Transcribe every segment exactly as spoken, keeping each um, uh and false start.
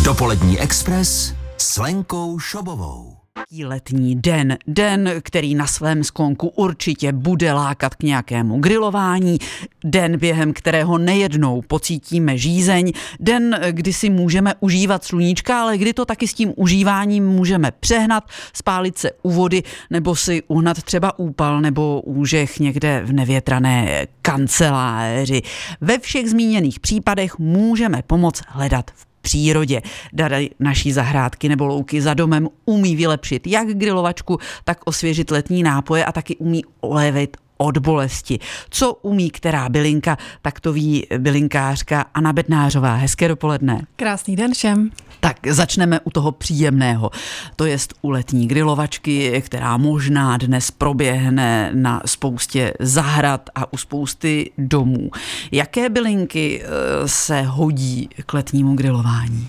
Dopolední Express s Lenkou Šobovou. Letní den, den, který na svém sklonku určitě bude lákat k nějakému grilování, den, během kterého nejednou pocítíme žízeň, den, kdy si můžeme užívat sluníčka, ale kdy to taky s tím užíváním můžeme přehnat, spálit se u vody nebo si uhnat třeba úpal nebo úžeh někde v nevětrané kanceláři. Ve všech zmíněných případech můžeme pomoc hledat v přírodě. Dary naší zahrádky nebo louky za domem umí vylepšit jak grilovačku, tak osvěžit letní nápoje a taky umí ulevit od bolesti. Co umí která bylinka, tak to ví bylinkářka Anna Bednářová. Hezké dopoledne. Krásný den všem. Tak začneme u toho příjemného. To jest u letní grilovačky, která možná dnes proběhne na spoustě zahrad a u spousty domů. Jaké bylinky se hodí k letnímu grilování?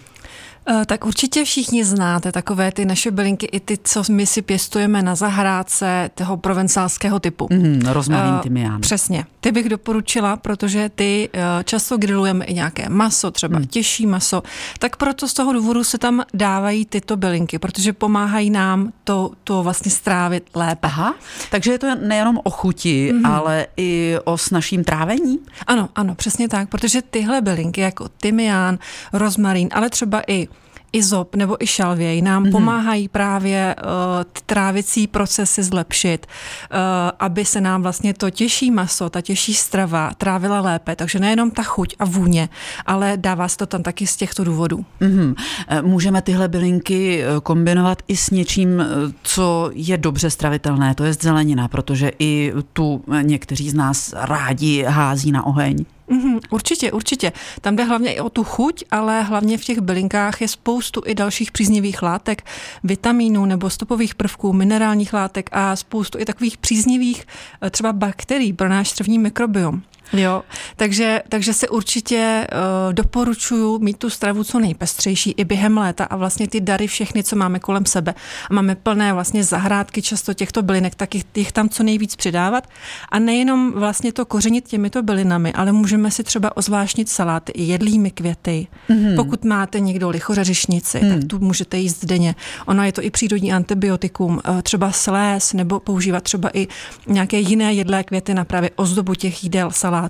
Tak určitě všichni znáte takové ty naše bylinky, i ty, co my si pěstujeme na zahrádce toho provencálského typu. Mm, rozmarín, tymián. Přesně. Ty bych doporučila, protože ty často grillujeme i nějaké maso, třeba mm. těžší maso, tak proto z toho důvodu se tam dávají tyto bylinky, protože pomáhají nám to, to vlastně strávit lépe. Aha, takže je to nejenom o chuti, mm. ale i o snazším trávení? Ano, ano, přesně tak, protože tyhle bylinky jako tymián, rozmarín, ale třeba i izop nebo i šalvěj nám mm-hmm. pomáhají právě uh, trávicí procesy zlepšit, uh, aby se nám vlastně to těžší maso, ta těžší strava trávila lépe. Takže nejenom ta chuť a vůně, ale dává se to tam taky z těchto důvodů. Mm-hmm. Můžeme tyhle bylinky kombinovat i s něčím, co je dobře stravitelné, to je zelenina, protože i tu někteří z nás rádi hází na oheň. Mm, určitě, určitě. Tam jde hlavně i o tu chuť, ale hlavně v těch bylinkách je spoustu i dalších příznivých látek, vitamínů nebo stopových prvků, minerálních látek a spoustu i takových příznivých třeba bakterií pro náš střevní mikrobiom. Jo, takže, takže se určitě uh, doporučuju mít tu stravu co nejpestřejší i během léta a vlastně ty dary všechny, co máme kolem sebe. A máme plné vlastně zahrádky často těchto bylinek, tak jich, jich tam co nejvíc přidávat. A nejenom vlastně to kořenit těmito bylinami, ale můžeme si třeba ozvláštnit saláty i jedlými květy. Mm-hmm. Pokud máte někdo lichořeřišnici, mm. tak tu můžete jíst denně. Ono je to i přírodní antibiotikum, třeba sléz nebo používat třeba i nějaké jiné jedlé květy na právě ozdobu těch jídel, salátů.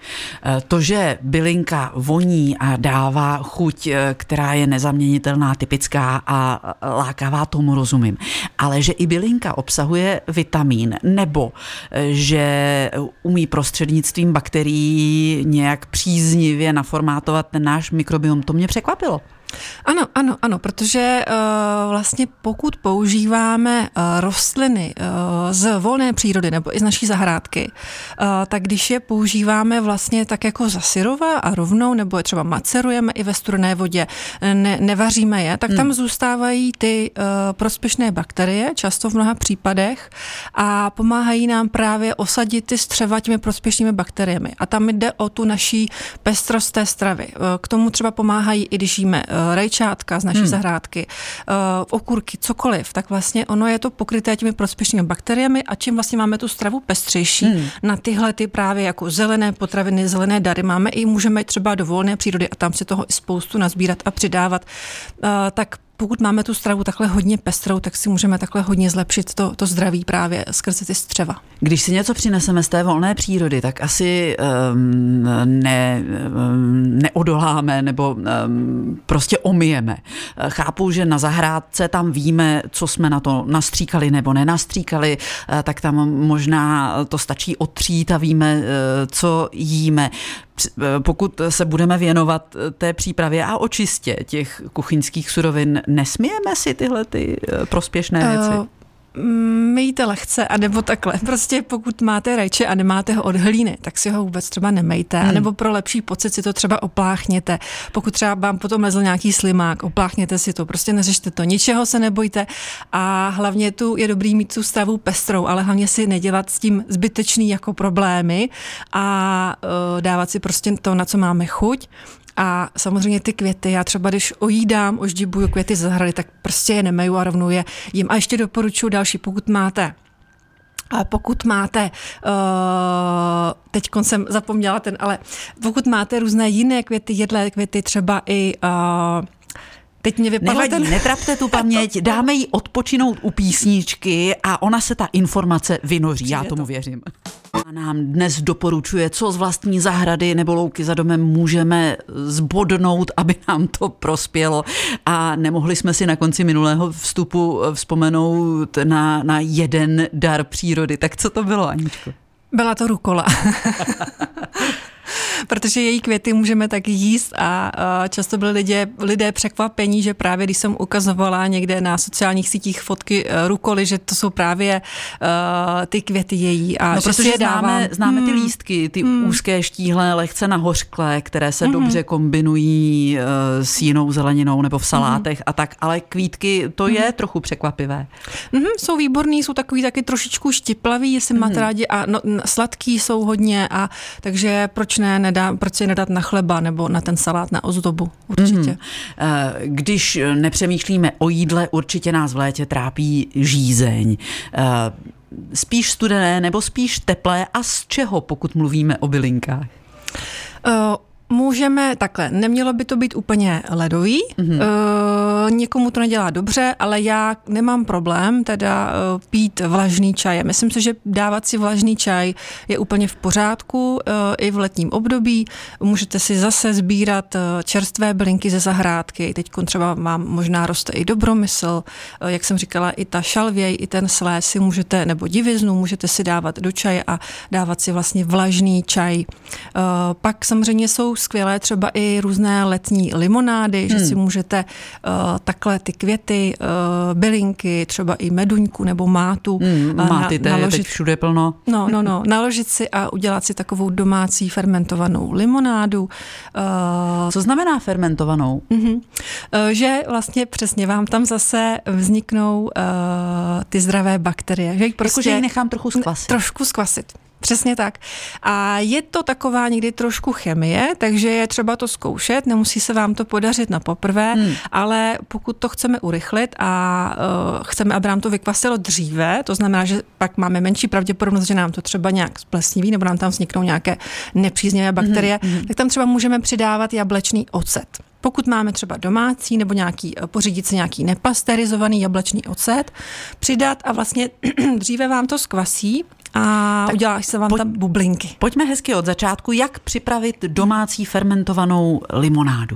To, že bylinka voní a dává chuť, která je nezaměnitelná, typická a lákavá, tomu rozumím. Ale že i bylinka obsahuje vitamín, nebo že umí prostřednictvím bakterií nějak příznivě naformátovat ten náš mikrobiom, to mě překvapilo. Ano, ano, ano, protože uh, vlastně pokud používáme uh, rostliny uh, z volné přírody nebo i z naší zahrádky, uh, tak když je používáme vlastně tak jako zasyrová a rovnou, nebo je třeba macerujeme i ve studené vodě, ne, nevaříme je, tak tam hmm. zůstávají ty uh, prospěšné bakterie, často v mnoha případech, a pomáhají nám právě osadit ty střeva těmi prospěšnými bakteriemi. A tam jde o tu naší pestrost té stravy. Uh, k tomu třeba pomáhají, i když jíme rajčátka z naší hmm. zahrádky, okurky, cokoliv, tak vlastně ono je to pokryté těmi prospěšnými bakteriemi a čím vlastně máme tu stravu pestřejší hmm. na tyhle ty právě jako zelené potraviny, zelené dary máme i můžeme třeba do volné přírody a tam si toho i spoustu nazbírat a přidávat, tak pokud máme tu stravu takhle hodně pestrou, tak si můžeme takhle hodně zlepšit to, to zdraví právě skrze ty střeva. Když si něco přineseme z té volné přírody, tak asi um, ne, um, neodoláme nebo um, prostě omijeme. Chápu, že na zahrádce tam víme, co jsme na to nastříkali nebo nenastříkali, tak tam možná to stačí otřít a víme, co jíme. Pokud se budeme věnovat té přípravě a očistě těch kuchyňských surovin, nesmějeme si tyhle ty prospěšné věci? Uh. Mejte lehce, anebo takhle. Prostě pokud máte rajče a nemáte ho od hlíny, tak si ho vůbec třeba nemejte. Hmm. Anebo pro lepší pocit si to třeba opláchněte. Pokud třeba vám potom lezl nějaký slimák, opláchněte si to. Prostě neřešte to. Ničeho se nebojte. A hlavně tu je dobrý mít tu stravu pestrou, ale hlavně si nedělat s tím zbytečný jako problémy a uh, dávat si prostě to, na co máme chuť. A samozřejmě ty květy, já třeba když ojídám, oždibuju květy z zahrady, tak prostě je nemeju a rovnou je jim. A ještě doporučuji další, pokud máte A pokud máte, uh, teď jsem zapomněla ten, ale pokud máte různé jiné květy, jedlé květy, třeba i uh, Teď mě vypadlo Nevadí, ten... netrapte tu paměť, dáme jí odpočinout u písničky a ona se ta informace vynoří, já tomu věřím. A nám dnes doporučuje, co z vlastní zahrady nebo louky za domem můžeme zbodnout, aby nám to prospělo. A nemohli jsme si na konci minulého vstupu vzpomenout na, na jeden dar přírody. Tak co to bylo, Aničko? Byla to rukola. Protože její květy můžeme taky jíst a často byli lidé, lidé překvapení, že právě když jsem ukazovala někde na sociálních sítích fotky rukoly, že to jsou právě uh, ty květy její. A no, že protože si je dávám. známe, známe ty hmm. lístky, ty hmm. úzké štíhlé, lehce nahořklé, které se hmm. dobře kombinují uh, s jinou zeleninou nebo v salátech hmm. a tak, ale kvítky, to hmm. je trochu překvapivé. Hmm, jsou výborný, jsou takový taky trošičku štiplaví, jestli hmm. máte rádi, a no, sladký jsou hodně, a takže proč ne, nedá, proč si nedat na chleba nebo na ten salát na ozdobu, určitě. Mm-hmm. Když nepřemýšlíme o jídle, určitě nás v létě trápí žízeň. Spíš studené nebo spíš teplé, a z čeho, pokud mluvíme o bylinkách? Uh, Můžeme takhle, nemělo by to být úplně ledový, mm-hmm. e, někomu to nedělá dobře, ale já nemám problém teda e, pít vlažný čaj. Myslím si, že dávat si vlažný čaj je úplně v pořádku e, i v letním období. Můžete si zase sbírat čerstvé bylinky ze zahrádky. Teď třeba vám možná roste i dobromysl, e, jak jsem říkala, i ta šalvěj, i ten slé si můžete, nebo diviznu můžete si dávat do čaje a dávat si vlastně vlažný čaj. E, pak samozřejmě jsou skvělé třeba i různé letní limonády, hmm. že si můžete uh, takhle ty květy, uh, bylinky, třeba i meduňku nebo mátu. Hmm, máty, na, naložit, teď všude plno. No, no, no, naložit si a udělat si takovou domácí fermentovanou limonádu. Uh, Co znamená fermentovanou? Uh-huh. Uh, že vlastně přesně vám tam zase vzniknou uh, ty zdravé bakterie. Že prostě jako, že ji nechám trochu zkvasit. Trošku zkvasit. Přesně tak. A je to taková někdy trošku chemie, takže je třeba to zkoušet, nemusí se vám to podařit na poprvé, hmm. ale pokud to chceme urychlit a uh, chceme, aby nám to vykvasilo dříve, to znamená, že pak máme menší pravděpodobnost, že nám to třeba nějak splesniví nebo nám tam vzniknou nějaké nepříznivé bakterie, hmm. tak tam třeba můžeme přidávat jablečný ocet. Pokud máme třeba domácí nebo nějaký, pořídit si nějaký nepasterizovaný jablečný ocet, přidat a vlastně dříve vám to zkvasí a tak udělá se vám pojď, tam bublinky. Pojďme hezky od začátku, jak připravit domácí fermentovanou limonádu.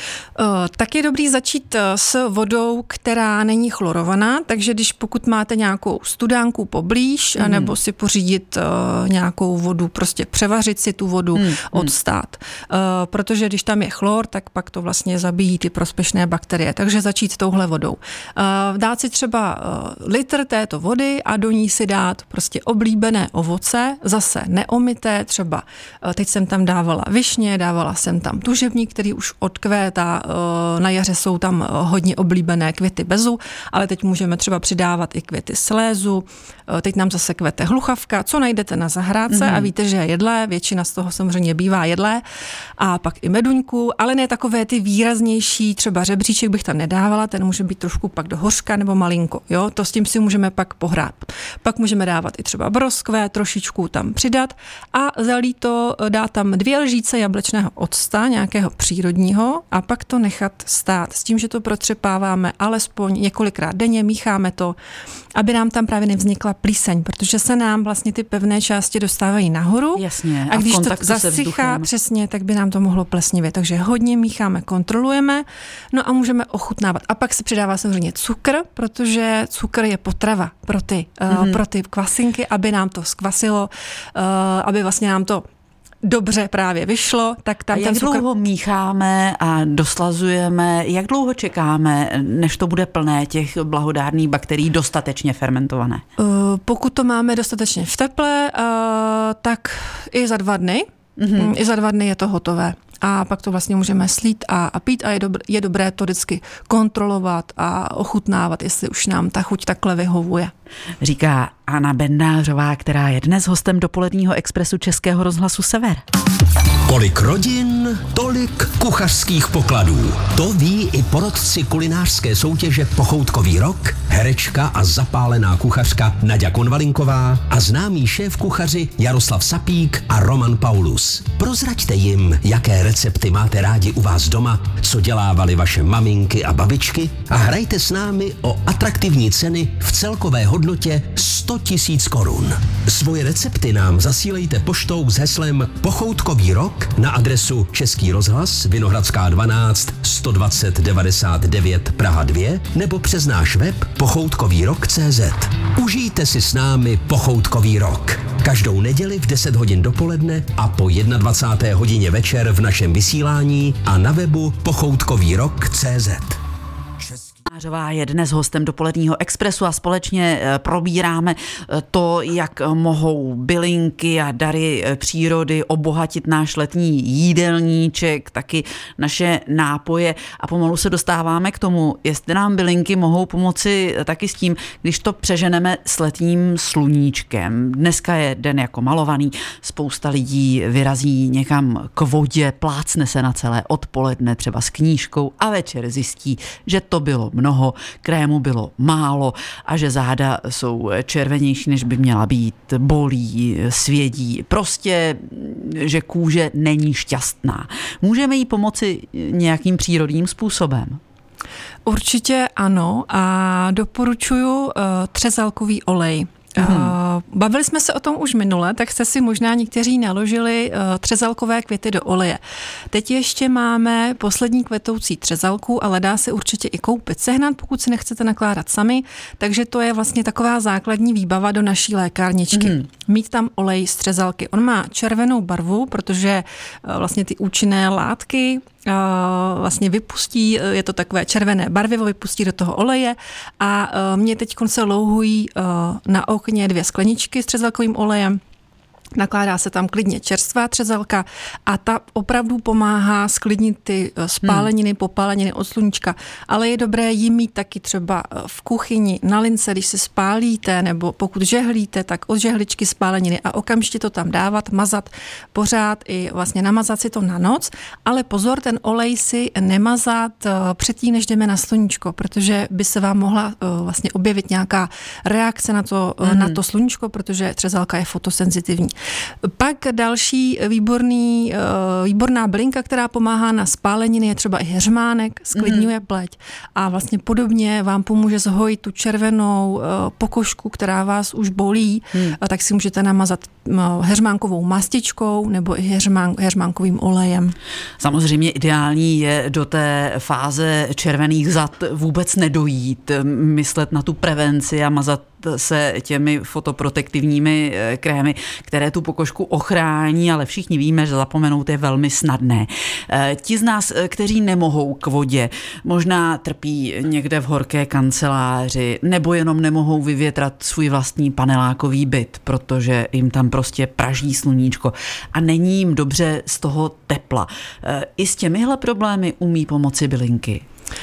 Tak je dobrý začít s vodou, která není chlorovaná, takže když pokud máte nějakou studánku poblíž, mm. nebo si pořídit uh, nějakou vodu, prostě převařit si tu vodu, mm. odstát. Uh, protože když tam je chlor, tak pak to vlastně zabíjí ty prospěšné bakterie, takže začít touhle vodou. Uh, dát si třeba uh, litr této vody a do ní si dát prostě oblíbené ovoce, zase neomité, třeba uh, teď jsem tam dávala višně, dávala jsem tam tužebník, který už odkvétá. Na jaře jsou tam hodně oblíbené květy bezu, ale teď můžeme třeba přidávat i květy slézu. Teď nám zase kvete hluchavka, co najdete na zahrádce mm-hmm. a víte, že je jedlé, většina z toho samozřejmě bývá jedlé, a pak i meduňku, ale ne takové ty výraznější, třeba žebříček bych tam nedávala, ten může být trošku pak do hořka nebo malinko, jo, to s tím si můžeme pak pohrát. Pak můžeme dávat i třeba broskve, trošičku tam přidat a zalít to, dát tam dvě lžíce jablečného octa, nějakého přírodního, a pak to nechat stát s tím, že to protřepáváme alespoň několikrát denně, mícháme to, aby nám tam právě nevznikla plíseň, protože se nám vlastně ty pevné části dostávají nahoru. Jasně, a, a když to zasychá přesně, tak by nám to mohlo plesnivě. Takže hodně mícháme, kontrolujeme, no a můžeme ochutnávat. A pak se přidává samozřejmě cukr, protože cukr je potrava pro ty, mm-hmm. uh, pro ty kvasinky, aby nám to zkvasilo, uh, aby vlastně nám to dobře právě vyšlo, tak tam a jak ten cukr... dlouho mícháme a doslazujeme, jak dlouho čekáme, než to bude plné těch blahodárných bakterií dostatečně fermentované? Uh, pokud to máme dostatečně v teple, uh, tak i za dva dny. Mm-hmm. I za dva dny je to hotové. A pak to vlastně můžeme slít a, a pít a je, dobr, je dobré to vždycky kontrolovat a ochutnávat, jestli už nám ta chuť takhle vyhovuje. Říká Anna Bendářová, která je dnes hostem dopoledního expresu Českého rozhlasu Sever. Kolik rodin, tolik kuchařských pokladů. To ví i porotci kulinářské soutěže Pochoutkový rok, herečka a zapálená kuchařka Naďa Konvalinková a známý šéf kuchaři Jaroslav Sapík a Roman Paulus. Prozraďte jim, jaké recepty máte rádi u vás doma, co dělávaly vaše maminky a babičky a hrajte s námi o atraktivní ceny v celkové hodnotě sto tisíc korun. Svoje recepty nám zasílejte poštou s heslem Pochoutkový rok na adresu Český rozhlas Vinohradská dvanáct sto dvacet devadesát devět Praha dva nebo přes náš web pochoutkový rok tečka cé zet. Užijte si s námi Pochoutkový rok. Každou neděli v deset hodin dopoledne a po dvacáté jedné hodině večer v našem vysílání a na webu pochoutkový rok tečka cé zet. Mářová je dnes hostem Dopoledního expresu a společně probíráme to, jak mohou bylinky a dary přírody obohatit náš letní jídelníček, taky naše nápoje a pomalu se dostáváme k tomu, jestli nám bylinky mohou pomoci taky s tím, když to přeženeme s letním sluníčkem. Dneska je den jako malovaný, spousta lidí vyrazí někam k vodě, plácne se na celé odpoledne třeba s knížkou a večer zjistí, že to bylo mnoho, krému bylo málo a že záda jsou červenější, než by měla být, bolí, svědí. Prostě, že kůže není šťastná. Můžeme jí pomoci nějakým přírodním způsobem? Určitě ano a doporučuju uh, třezalkový olej. Hmm. Bavili jsme se o tom už minule, tak jste si možná někteří naložili třezalkové květy do oleje. Teď ještě máme poslední kvetoucí třezalku, ale dá se určitě i koupit, sehnat, pokud si nechcete nakládat sami, takže to je vlastně taková základní výbava do naší lékárničky. Hmm. Mít tam olej z třezalky. On má červenou barvu, protože vlastně ty účinné látky vlastně vypustí, je to takové červené barvivo, vypustí do toho oleje a mě teď se louhují na okně dvě skleničky s třezalkovým olejem. Nakládá se tam klidně čerstvá třezalka a ta opravdu pomáhá sklidnit ty spáleniny, hmm. popáleniny od sluníčka, ale je dobré jí mít taky třeba v kuchyni, na lince, když se spálíte, nebo pokud žehlíte, tak od žehličky spáleniny a okamžitě to tam dávat, mazat pořád i vlastně namazat si to na noc, ale pozor, ten olej si nemazat předtím, než jdeme na sluníčko, protože by se vám mohla vlastně objevit nějaká reakce na to, hmm. na to sluníčko, protože třezalka je fotosenzitivní. Pak další výborný, výborná bylinka, která pomáhá na spáleniny, je třeba i heřmánek, sklidňuje pleť a vlastně podobně vám pomůže zhojit tu červenou pokožku, která vás už bolí, hmm. tak si můžete namazat heřmánkovou mastičkou nebo i heřmán, heřmánkovým olejem. Samozřejmě ideální je do té fáze červených zad vůbec nedojít, myslet na tu prevenci a mazat se těmi fotoprotektivními krémy, které tu pokožku ochrání, ale všichni víme, že zapomenout je velmi snadné. Ti z nás, kteří nemohou k vodě, možná trpí někde v horké kanceláři, nebo jenom nemohou vyvětrat svůj vlastní panelákový byt, protože jim tam prostě praží sluníčko a není jim dobře z toho tepla. I s těmihle problémy umí pomoci bylinky?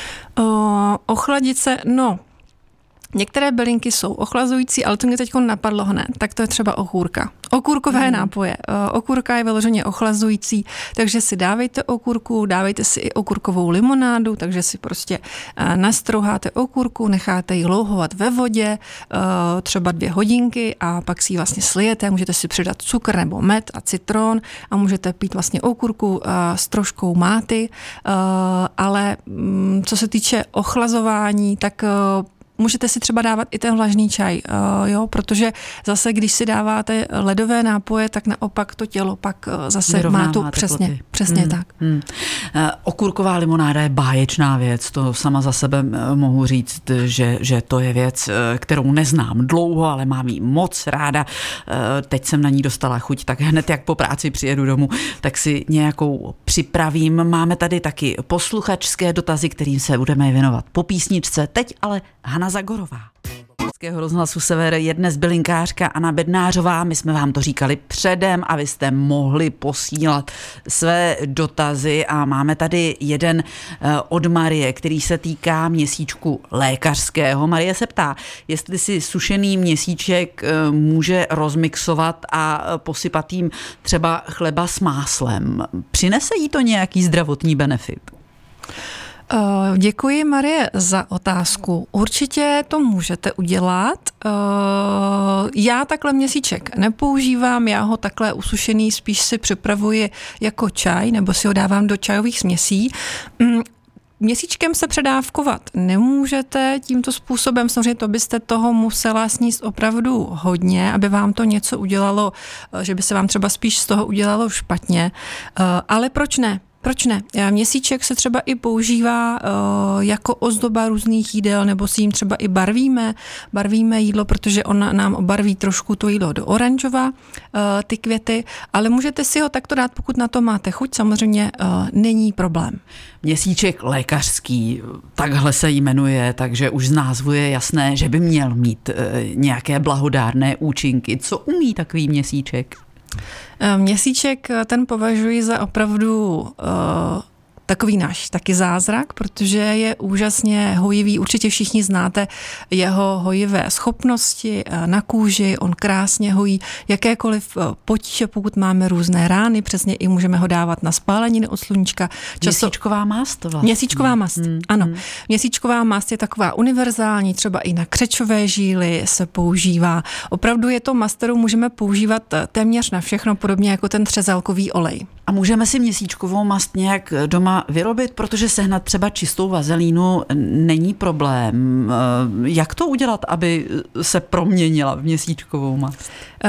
O, ochladit se, no, některé bylinky jsou ochlazující, ale to mě teď napadlo hned, tak to je třeba okurka. Okurkové hmm. nápoje. Okurka je vyloženě ochlazující, takže si dávejte okurku, dávejte si i okurkovou limonádu, takže si prostě nastrouháte okurku, necháte ji louhovat ve vodě, třeba dvě hodinky a pak si ji vlastně slijete, můžete si přidat cukr nebo med a citron a můžete pít vlastně okurku s troškou máty, ale co se týče ochlazování, tak můžete si třeba dávat i ten vlažný čaj, uh, jo, protože zase, když si dáváte ledové nápoje, tak naopak to tělo pak uh, zase Vyrovnává má tu přesně, teploty. přesně hmm. tak. Hmm. Uh, okurková limonáda je báječná věc, to sama za sebe uh, mohu říct, že, že to je věc, uh, kterou neznám dlouho, ale mám ji moc ráda. Uh, teď jsem na ní dostala chuť, tak hned jak po práci přijedu domů, tak si nějakou připravím. Máme tady taky posluchačské dotazy, kterým se budeme věnovat po písničce. Teď ale Hana Zagorová. Českého rozhlasu Sever je dnes bylinkářka Anna Bednářová. My jsme vám to říkali předem, abyste mohli posílat své dotazy a máme tady jeden od Marie, který se týká měsíčku lékařského. Marie se ptá, jestli si sušený měsíček může rozmixovat a posypat jim třeba chleba s máslem. Přinese jí to nějaký zdravotní benefit? Děkuji, Marie, za otázku. Určitě to můžete udělat. Já takhle měsíček nepoužívám, já ho takhle usušený spíš si připravuji jako čaj, nebo si ho dávám do čajových směsí. Měsíčkem se předávkovat nemůžete tímto způsobem, samozřejmě to byste toho musela sníst opravdu hodně, aby vám to něco udělalo, že by se vám třeba spíš z toho udělalo špatně, ale proč ne? Proč ne? Měsíček se třeba i používá uh, jako ozdoba různých jídel, nebo si jim třeba i barvíme, barvíme jídlo, protože on nám obarví trošku to jídlo do oranžova, uh, ty květy, ale můžete si ho takto dát, pokud na to máte chuť, samozřejmě uh, není problém. Měsíček lékařský, takhle se jmenuje, takže už z názvu je jasné, že by měl mít uh, nějaké blahodárné účinky. Co umí takový měsíček? Měsíček ten považuji za opravdu uh, takový náš taky zázrak, protože je úžasně hojivý. Určitě všichni znáte jeho hojivé schopnosti na kůži. On krásně hojí jakékoliv potíže, pokud máme různé rány. Přesně i můžeme ho dávat na spáleniny od sluníčka. Často... Měsíčková mast to vlastně. Měsíčková mast, hmm. ano. Hmm. Měsíčková mast je taková univerzální, třeba i na křečové žíly se používá. Opravdu je to mast, kterou můžeme používat téměř na všechno, podobně jako ten třezalkový olej. A můžeme si měsíčkovou mast nějak doma vyrobit, protože sehnat třeba čistou vazelínu není problém. Jak to udělat, aby se proměnila v měsíčkovou mast?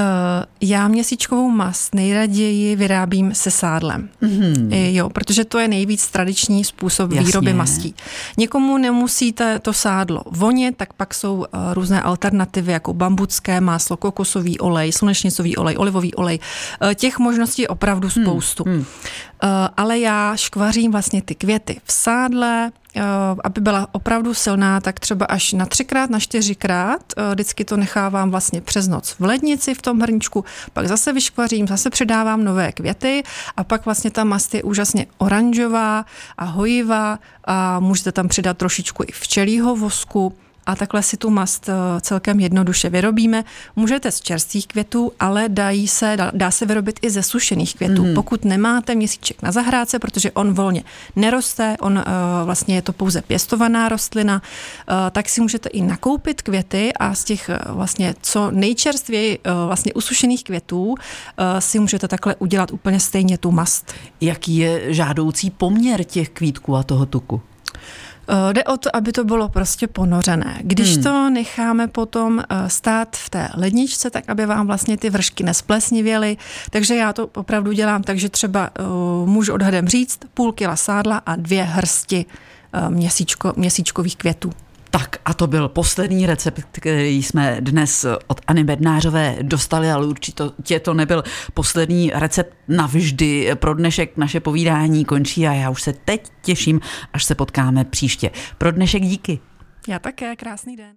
Já měsíčkovou mast nejraději vyrábím se sádlem. Mm-hmm. Jo, protože to je nejvíc tradiční způsob Jasně. výroby mastí. Někomu nemusíte to sádlo vonit, tak pak jsou různé alternativy, jako bambucké máslo, kokosový olej, slunečnicový olej, olivový olej. Těch možností je opravdu spoustu. Hmm. Hmm. Ale já škvařím vlastně ty květy v sádle, aby byla opravdu silná, tak třeba až na třikrát, na čtyřikrát. Vždycky to nechávám vlastně přes noc v lednici v tom hrníčku, pak zase vyškvařím, zase přidávám nové květy a pak vlastně ta mast je úžasně oranžová a hojivá a můžete tam přidat trošičku i včelího vosku. A takhle si tu mast celkem jednoduše vyrobíme. Můžete z čerstvých květů, ale dají se, dá, dá se vyrobit i ze sušených květů. Mm. Pokud nemáte měsíček na zahrádce, protože on volně neroste, on uh, vlastně je to pouze pěstovaná rostlina, uh, tak si můžete i nakoupit květy a z těch uh, vlastně co nejčerstvěji uh, vlastně usušených květů uh, si můžete takhle udělat úplně stejně tu mast. Jaký je žádoucí poměr těch kvítků a toho tuku? Jde o to, aby to bylo prostě ponořené. Když hmm. to necháme potom stát v té ledničce, tak aby vám vlastně ty vršky nesplesnivěly. Takže já to opravdu dělám tak, že třeba uh, můžu odhadem říct půl kila sádla a dvě hrsti uh, měsíčko, měsíčkových květů. Tak a to byl poslední recept, který jsme dnes od Anny Bednářové dostali, ale určitě to nebyl poslední recept navždy. Pro dnešek naše povídání končí a já už se teď těším, až se potkáme příště. Pro dnešek díky. Já také, krásný den.